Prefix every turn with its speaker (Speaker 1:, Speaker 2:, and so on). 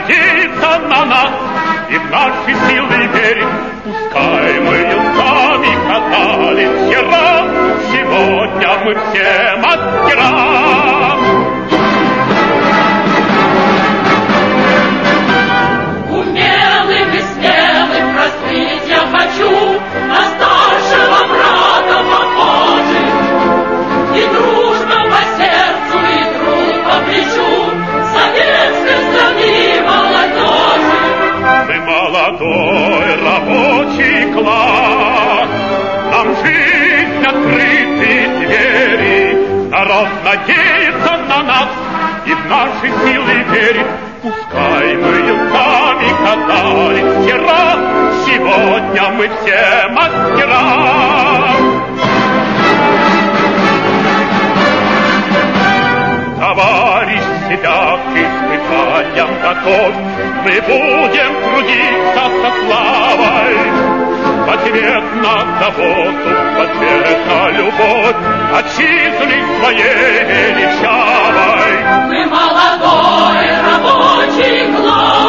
Speaker 1: надеяться на нас и в наши силы верить. Пускай мы юнцами катались вчера, сегодня мы все мастера.
Speaker 2: Умелым и смелым раскрыть я хочу, на старшего брата похожий. И дружба по сердцу, и труд по плечу советской страны молодежи.
Speaker 1: Мы молодой рабочий класс, нам жизнь открыты двери. Народ надеется на нас и в наши силы верит. Пускай мы юнцами катались вчера, сегодня мы все мастера. Товарищ себя к испытаниям готовь, мы будем трудиться со славой. В ответ на заботу, в ответ на любовь отчизны своей величавой.
Speaker 2: Мы молодой рабочий класс.